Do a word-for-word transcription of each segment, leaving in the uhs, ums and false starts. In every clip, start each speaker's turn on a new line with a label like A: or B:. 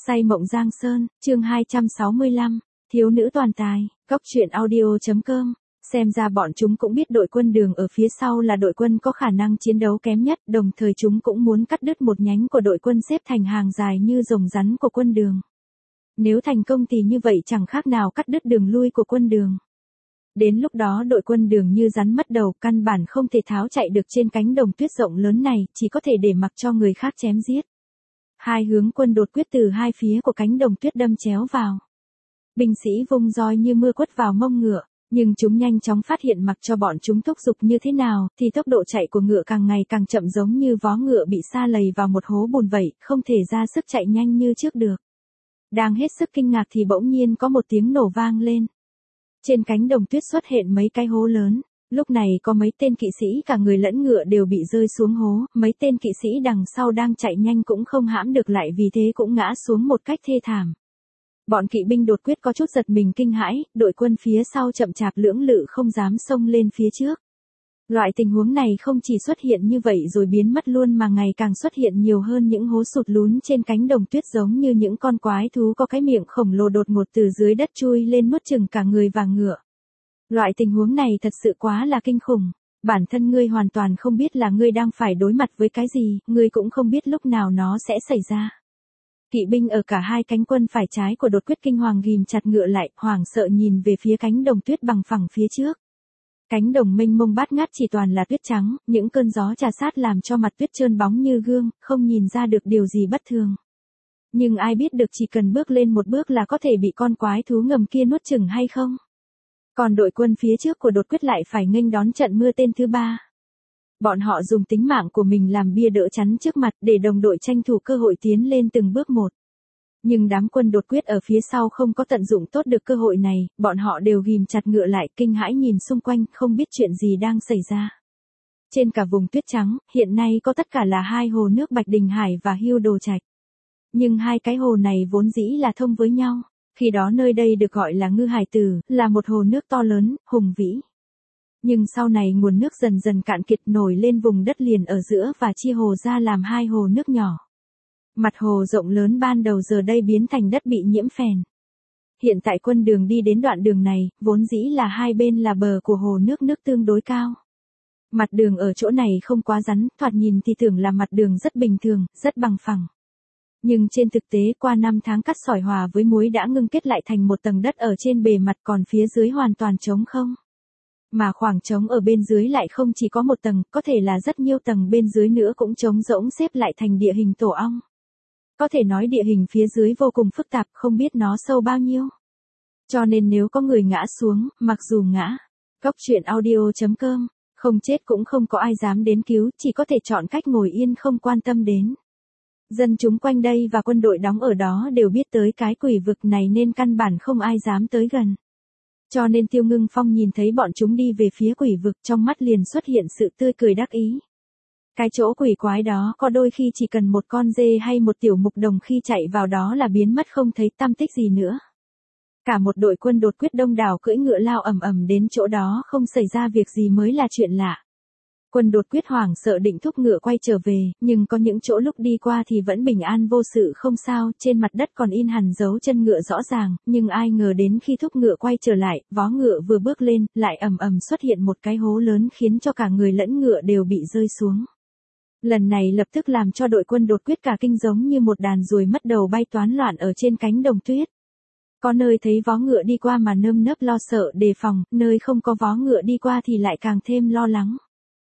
A: Say mộng Giang Sơn, chương hai trăm sáu mươi lăm, thiếu nữ toàn tài, góc truyện audio chấm com. Xem ra bọn chúng cũng biết đội quân Đường ở phía sau là đội quân có khả năng chiến đấu kém nhất, đồng thời chúng cũng muốn cắt đứt một nhánh của đội quân xếp thành hàng dài như rồng rắn của quân Đường. Nếu thành công thì như vậy chẳng khác nào cắt đứt đường lui của quân Đường. Đến lúc đó đội quân Đường như rắn mất đầu, căn bản không thể tháo chạy được trên cánh đồng tuyết rộng lớn này, chỉ có thể để mặc cho người khác chém giết. Hai hướng quân đột quyết từ hai phía của cánh đồng tuyết đâm chéo vào. Binh sĩ vung roi như mưa quất vào mông ngựa, nhưng chúng nhanh chóng phát hiện mặc cho bọn chúng thúc giục như thế nào, thì tốc độ chạy của ngựa càng ngày càng chậm, giống như vó ngựa bị sa lầy vào một hố bùn vậy, không thể ra sức chạy nhanh như trước được. Đang hết sức kinh ngạc thì bỗng nhiên có một tiếng nổ vang lên. Trên cánh đồng tuyết xuất hiện mấy cái hố lớn. Lúc này có mấy tên kỵ sĩ cả người lẫn ngựa đều bị rơi xuống hố, mấy tên kỵ sĩ đằng sau đang chạy nhanh cũng không hãm được lại, vì thế cũng ngã xuống một cách thê thảm. Bọn kỵ binh đột quyết có chút giật mình kinh hãi, đội quân phía sau chậm chạp lưỡng lự không dám xông lên phía trước. Loại tình huống này không chỉ xuất hiện như vậy rồi biến mất luôn mà ngày càng xuất hiện nhiều hơn, những hố sụt lún trên cánh đồng tuyết giống như những con quái thú có cái miệng khổng lồ đột ngột từ dưới đất chui lên nuốt chửng cả người và ngựa. Loại tình huống này thật sự quá là kinh khủng. Bản thân ngươi hoàn toàn không biết là ngươi đang phải đối mặt với cái gì, ngươi cũng không biết lúc nào nó sẽ xảy ra. Kỵ binh ở cả hai cánh quân phải trái của đột quyết kinh hoàng ghìm chặt ngựa lại, hoảng sợ nhìn về phía cánh đồng tuyết bằng phẳng phía trước. Cánh đồng mênh mông bát ngát chỉ toàn là tuyết trắng, những cơn gió trà sát làm cho mặt tuyết trơn bóng như gương, không nhìn ra được điều gì bất thường. Nhưng ai biết được chỉ cần bước lên một bước là có thể bị con quái thú ngầm kia nuốt chửng hay không? Còn đội quân phía trước của đột quyết lại phải nghênh đón trận mưa tên thứ ba. Bọn họ dùng tính mạng của mình làm bia đỡ chắn trước mặt để đồng đội tranh thủ cơ hội tiến lên từng bước một. Nhưng đám quân đột quyết ở phía sau không có tận dụng tốt được cơ hội này, bọn họ đều ghìm chặt ngựa lại, kinh hãi nhìn xung quanh, không biết chuyện gì đang xảy ra. Trên cả vùng tuyết trắng, hiện nay có tất cả là hai hồ nước Bạch Đình Hải và Hưu Đồ Trạch. Nhưng hai cái hồ này vốn dĩ là thông với nhau. Khi đó nơi đây được gọi là Ngư Hải Tử, là một hồ nước to lớn, hùng vĩ. Nhưng sau này nguồn nước dần dần cạn kiệt, nổi lên vùng đất liền ở giữa và chia hồ ra làm hai hồ nước nhỏ. Mặt hồ rộng lớn ban đầu giờ đây biến thành đất bị nhiễm phèn. Hiện tại quân Đường đi đến đoạn đường này, vốn dĩ là hai bên là bờ của hồ nước, nước tương đối cao. Mặt đường ở chỗ này không quá rắn, thoạt nhìn thì tưởng là mặt đường rất bình thường, rất bằng phẳng. Nhưng trên thực tế qua năm tháng cắt sỏi hòa với muối đã ngưng kết lại thành một tầng đất ở trên bề mặt, còn phía dưới hoàn toàn trống không. Mà khoảng trống ở bên dưới lại không chỉ có một tầng, có thể là rất nhiều tầng bên dưới nữa cũng trống rỗng xếp lại thành địa hình tổ ong. Có thể nói địa hình phía dưới vô cùng phức tạp, không biết nó sâu bao nhiêu. Cho nên nếu có người ngã xuống, mặc dù ngã, góc truyện audio chấm com, không chết cũng không có ai dám đến cứu, chỉ có thể chọn cách ngồi yên không quan tâm đến. Dân chúng quanh đây và quân đội đóng ở đó đều biết tới cái quỷ vực này nên căn bản không ai dám tới gần. Cho nên Tiêu Ngưng Phong nhìn thấy bọn chúng đi về phía quỷ vực, trong mắt liền xuất hiện sự tươi cười đắc ý. Cái chỗ quỷ quái đó có đôi khi chỉ cần một con dê hay một tiểu mục đồng khi chạy vào đó là biến mất không thấy tăm tích gì nữa. Cả một đội quân đột quyết đông đảo cưỡi ngựa lao ầm ầm đến chỗ đó, không xảy ra việc gì mới là chuyện lạ. Quân đột quyết hoảng sợ định thúc ngựa quay trở về, nhưng có những chỗ lúc đi qua thì vẫn bình an vô sự không sao, trên mặt đất còn in hẳn dấu chân ngựa rõ ràng, nhưng ai ngờ đến khi thúc ngựa quay trở lại, vó ngựa vừa bước lên, lại ầm ầm xuất hiện một cái hố lớn khiến cho cả người lẫn ngựa đều bị rơi xuống. Lần này lập tức làm cho đội quân đột quyết cả kinh, giống như một đàn ruồi mất đầu bay toán loạn ở trên cánh đồng tuyết. Có nơi thấy vó ngựa đi qua mà nơm nớp lo sợ đề phòng, nơi không có vó ngựa đi qua thì lại càng thêm lo lắng.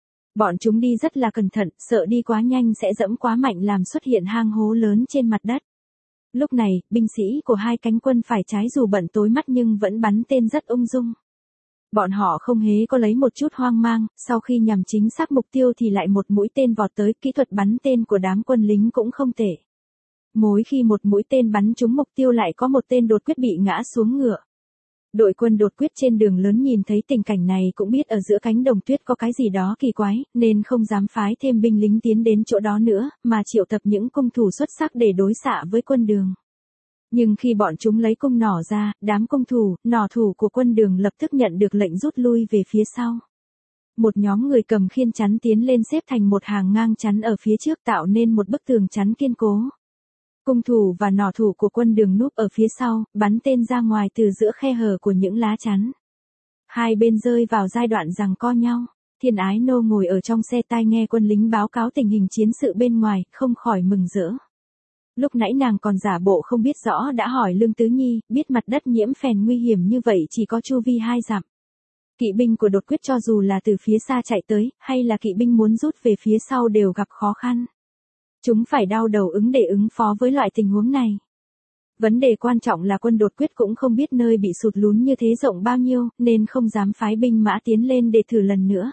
A: Bọn chúng đi rất là cẩn thận, sợ đi quá nhanh sẽ dẫm quá mạnh làm xuất hiện hang hố lớn trên mặt đất. Lúc này, binh sĩ của hai cánh quân phải trái dù bận tối mắt nhưng vẫn bắn tên rất ung dung. Bọn họ không hề có lấy một chút hoang mang, sau khi nhằm chính xác mục tiêu thì lại một mũi tên vọt tới, kỹ thuật bắn tên của đám quân lính cũng không tệ. Mỗi khi một mũi tên bắn trúng mục tiêu lại có một tên đột quyết bị ngã xuống ngựa. Đội quân đột quyết trên đường lớn nhìn thấy tình cảnh này cũng biết ở giữa cánh đồng tuyết có cái gì đó kỳ quái, nên không dám phái thêm binh lính tiến đến chỗ đó nữa, mà triệu tập những cung thủ xuất sắc để đối xạ với quân Đường. Nhưng khi bọn chúng lấy cung nỏ ra, đám cung thủ, nỏ thủ của quân Đường lập tức nhận được lệnh rút lui về phía sau. Một nhóm người cầm khiên chắn tiến lên xếp thành một hàng ngang chắn ở phía trước, tạo nên một bức tường chắn kiên cố. Cung thủ và nỏ thủ của quân Đường núp ở phía sau, bắn tên ra ngoài từ giữa khe hở của những lá chắn. Hai bên rơi vào giai đoạn giằng co nhau. Thiên Ái Nô ngồi ở trong xe tai nghe quân lính báo cáo tình hình chiến sự bên ngoài, không khỏi mừng rỡ. Lúc nãy nàng còn giả bộ không biết rõ đã hỏi Lương Tứ Nhi, biết mặt đất nhiễm phèn nguy hiểm như vậy chỉ có chu vi hai dặm. Kỵ binh của đột quyết cho dù là từ phía xa chạy tới, hay là kỵ binh muốn rút về phía sau đều gặp khó khăn. Chúng phải đau đầu ứng để ứng phó với loại tình huống này. Vấn đề quan trọng là quân đột quyết cũng không biết nơi bị sụt lún như thế rộng bao nhiêu, nên không dám phái binh mã tiến lên để thử lần nữa.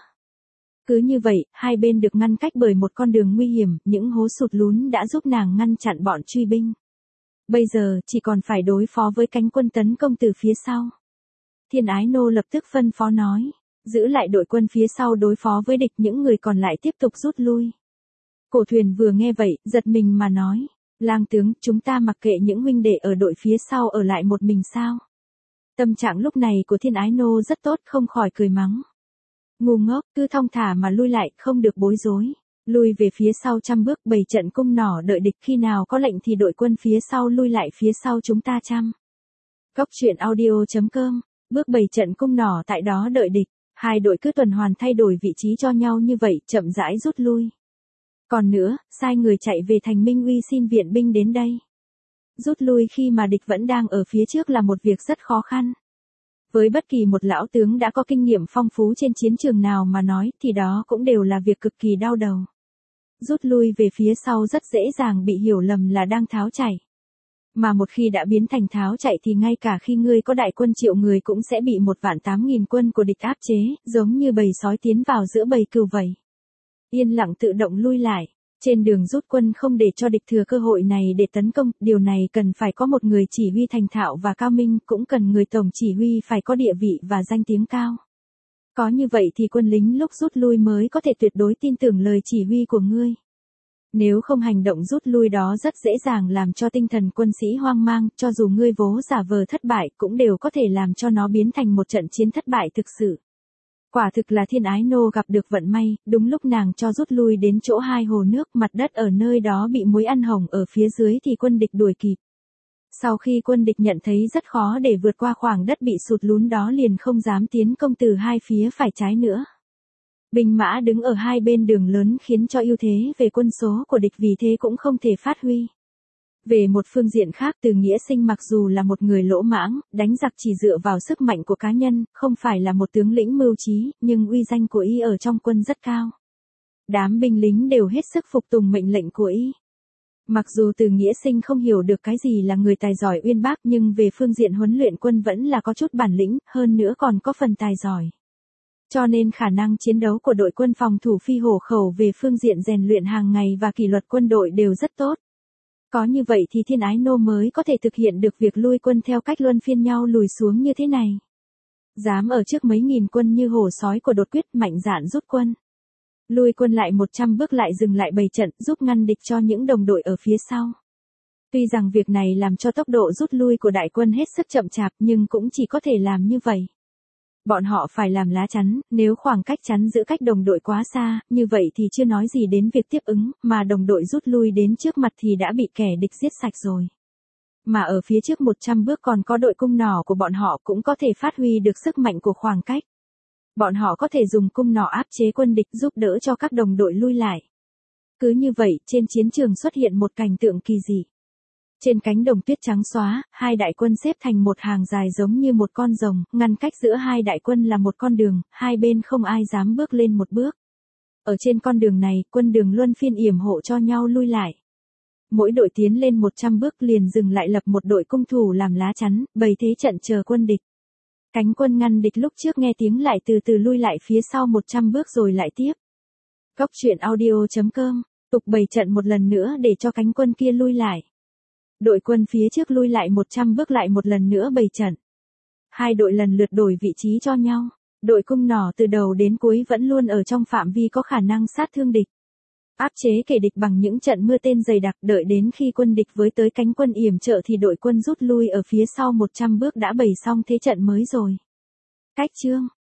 A: Cứ như vậy, hai bên được ngăn cách bởi một con đường nguy hiểm, những hố sụt lún đã giúp nàng ngăn chặn bọn truy binh. Bây giờ, chỉ còn phải đối phó với cánh quân tấn công từ phía sau. Thiên Ái Nô lập tức phân phó nói, giữ lại đội quân phía sau đối phó với địch, những người còn lại tiếp tục rút lui. Cổ Thuyền vừa nghe vậy, giật mình mà nói, lang tướng, chúng ta mặc kệ những huynh đệ ở đội phía sau ở lại một mình sao? Tâm trạng lúc này của Thiên Ái Nô rất tốt, không khỏi cười mắng. Ngu ngốc, cứ thong thả mà lui lại, không được bối rối. Lui về phía sau trăm bước, bày trận cung nỏ đợi địch, khi nào có lệnh thì đội quân phía sau lui lại phía sau chúng ta trăm. Góc truyện audio chấm com, bước bày trận cung nỏ tại đó đợi địch, hai đội cứ tuần hoàn thay đổi vị trí cho nhau như vậy, chậm rãi rút lui. Còn nữa, sai người chạy về thành Minh Uy xin viện binh đến đây. Rút lui khi mà địch vẫn đang ở phía trước là một việc rất khó khăn. Với bất kỳ một lão tướng đã có kinh nghiệm phong phú trên chiến trường nào mà nói thì đó cũng đều là việc cực kỳ đau đầu. Rút lui về phía sau rất dễ dàng bị hiểu lầm là đang tháo chạy. Mà một khi đã biến thành tháo chạy thì ngay cả khi ngươi có đại quân triệu người cũng sẽ bị một vạn tám nghìn quân của địch áp chế, giống như bầy sói tiến vào giữa bầy cừu vậy. Yên lặng tự động lui lại. Trên đường rút quân không để cho địch thừa cơ hội này để tấn công, điều này cần phải có một người chỉ huy thành thạo và cao minh, cũng cần người tổng chỉ huy phải có địa vị và danh tiếng cao. Có như vậy thì quân lính lúc rút lui mới có thể tuyệt đối tin tưởng lời chỉ huy của ngươi. Nếu không hành động rút lui đó rất dễ dàng làm cho tinh thần quân sĩ hoang mang, cho dù ngươi vố giả vờ thất bại cũng đều có thể làm cho nó biến thành một trận chiến thất bại thực sự. Quả thực là Thiên Ái Nô gặp được vận may, đúng lúc nàng cho rút lui đến chỗ hai hồ nước, mặt đất ở nơi đó bị muối ăn hồng ở phía dưới thì quân địch đuổi kịp. Sau khi quân địch nhận thấy rất khó để vượt qua khoảng đất bị sụt lún đó liền không dám tiến công từ hai phía phải trái nữa. Binh mã đứng ở hai bên đường lớn khiến cho ưu thế về quân số của địch vì thế cũng không thể phát huy. Về một phương diện khác, Từ Nghĩa Sinh mặc dù là một người lỗ mãng, đánh giặc chỉ dựa vào sức mạnh của cá nhân, không phải là một tướng lĩnh mưu trí, nhưng uy danh của y ở trong quân rất cao. Đám binh lính đều hết sức phục tùng mệnh lệnh của y. Mặc dù Từ Nghĩa Sinh không hiểu được cái gì là người tài giỏi uyên bác, nhưng về phương diện huấn luyện quân vẫn là có chút bản lĩnh, hơn nữa còn có phần tài giỏi. Cho nên khả năng chiến đấu của đội quân phòng thủ Phi Hổ Khẩu về phương diện rèn luyện hàng ngày và kỷ luật quân đội đều rất tốt. Có như vậy thì Thiên Ái Nô mới có thể thực hiện được việc lui quân theo cách luân phiên nhau lùi xuống như thế này. Dám ở trước mấy nghìn quân như hổ sói của đột quyết, mạnh dạn rút quân. Lui quân lại một trăm bước lại dừng lại bày trận, giúp ngăn địch cho những đồng đội ở phía sau. Tuy rằng việc này làm cho tốc độ rút lui của đại quân hết sức chậm chạp nhưng cũng chỉ có thể làm như vậy. Bọn họ phải làm lá chắn, nếu khoảng cách chắn giữa cách đồng đội quá xa, như vậy thì chưa nói gì đến việc tiếp ứng, mà đồng đội rút lui đến trước mặt thì đã bị kẻ địch giết sạch rồi. Mà ở phía trước một trăm bước còn có đội cung nỏ của bọn họ cũng có thể phát huy được sức mạnh của khoảng cách. Bọn họ có thể dùng cung nỏ áp chế quân địch giúp đỡ cho các đồng đội lui lại. Cứ như vậy, trên chiến trường xuất hiện một cảnh tượng kỳ dị. Trên cánh đồng tuyết trắng xóa, hai đại quân xếp thành một hàng dài giống như một con rồng, ngăn cách giữa hai đại quân là một con đường, hai bên không ai dám bước lên một bước. Ở trên con đường này, quân đường luân phiên yểm hộ cho nhau lui lại. Mỗi đội tiến lên một trăm bước liền dừng lại lập một đội cung thủ làm lá chắn, bày thế trận chờ quân địch. Cánh quân ngăn địch lúc trước nghe tiếng lại từ từ lui lại phía sau một trăm bước rồi lại tiếp. Góc truyện audio chấm com, tục bày trận một lần nữa để cho cánh quân kia lui lại. Đội quân phía trước lui lại một trăm bước lại một lần nữa bày trận. Hai đội lần lượt đổi vị trí cho nhau. Đội cung nỏ từ đầu đến cuối vẫn luôn ở trong phạm vi có khả năng sát thương địch. Áp chế kẻ địch bằng những trận mưa tên dày đặc, đợi đến khi quân địch với tới cánh quân yểm trợ thì đội quân rút lui ở phía sau một trăm bước đã bày xong thế trận mới rồi. Cách chương